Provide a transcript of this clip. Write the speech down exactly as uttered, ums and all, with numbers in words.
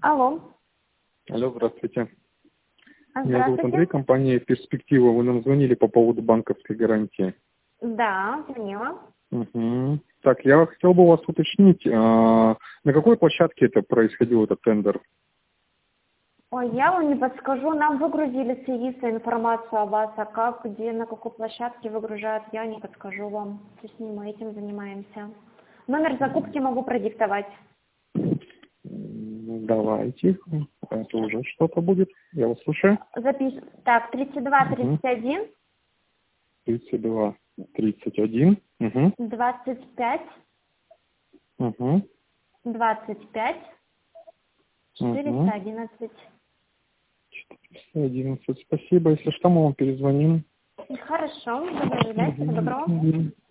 Алло. Алло, здравствуйте. А, Меня зовут Андрей, Здравствуйте. компания «Перспектива». Вы нам звонили по поводу банковской гарантии. Да, звонила. Угу. Так, я хотел бы у вас уточнить, а, на какой площадке это происходил, этот тендер? Ой, я вам не подскажу. Нам выгрузили с ИИСа информацию о вас, а как, где, на какой площадке выгружают, я не подскажу вам. То есть не мы этим занимаемся. Номер закупки могу продиктовать. М, Давайте, это уже что-то будет. Я вас слушаю. Запиш... Так, тридцать два Угу. тридцать один тридцать два тридцать один. Угу. двадцать пять Угу. двадцать пять Угу. четыреста одиннадцать. четыреста одиннадцать. Спасибо. Если что, мы вам перезвоним. Хорошо, доброго вечера, доброго. Мгм.